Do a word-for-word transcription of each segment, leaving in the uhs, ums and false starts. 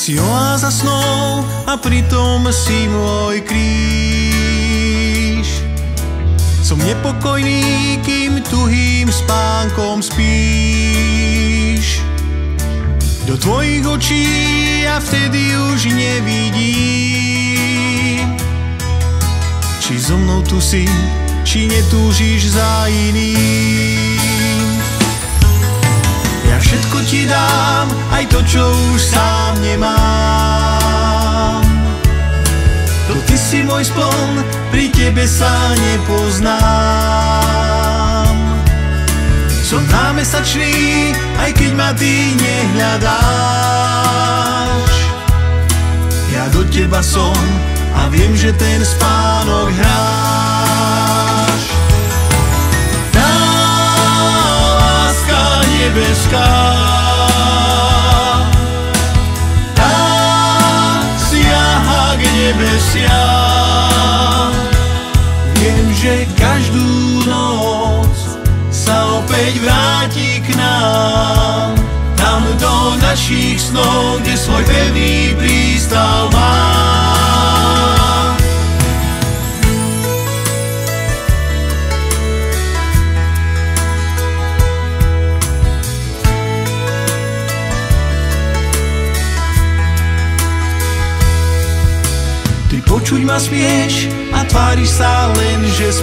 Si oáza snov a pritom si môj kríž. Som nepokojný, kým tuhým spánkom spíš. Do tvojich očí ja vtedy už nevidím. Či so mnou tu si, či netúžiš za iným. Ja všetko ti dám, aj to, čo už sám nemám. To ty si môj spln, pri tebe sa nepoznám. Som námesačný, aj keď ma ty nehľadáš. Ja do teba som a viem, že ten spánok hráš. Tá láska nebeská, tá siaha k nebesiam. Viem, že každú noc sa opäť vráti k nám, tam do našich snov, kde svoj pevný prístav má. Ty počuť ma smieš a tváriš sa len, že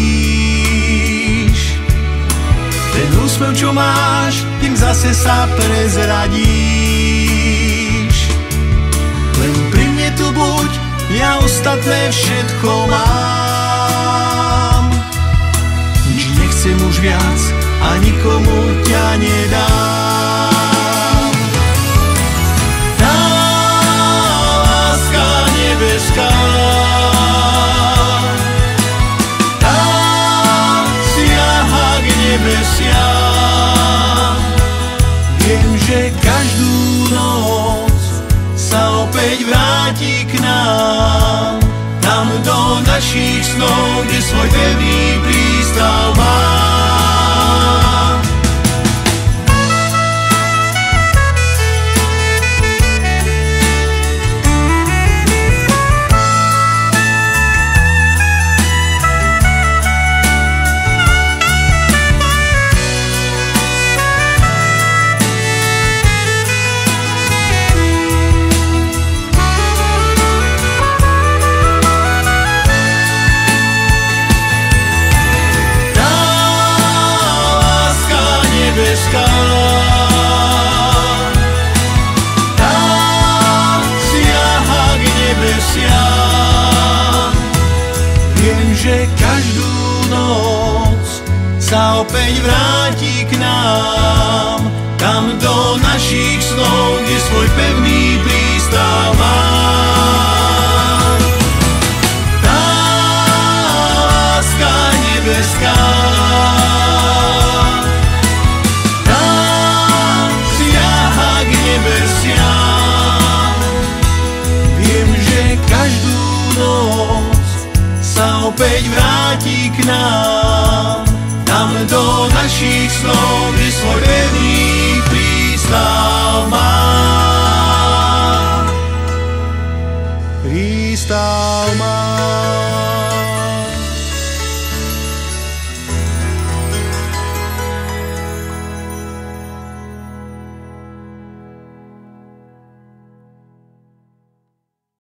spíš. Ten úsmev, čo máš, tým zase sa prezradíš. Len pri mne tu buď, ja ostatné všetko mám. Nič nechcem už viac a nikomu ťa nedám. Tá láska nebeská, tá siaha k nebesiam. Viem, že každú noc sa opäť vráti k nám, tam do našich snov, kde svoj pevný prístav má. Tá siaha k nebesiam. Viem, že každú noc sa opäť vráti k nám, tam do našich snov, kde svoj pevný prístav má. Tá láska nebeská, každú noc sa opäť vráti k nám, tam do našich snov, kde svoj pevný prístav.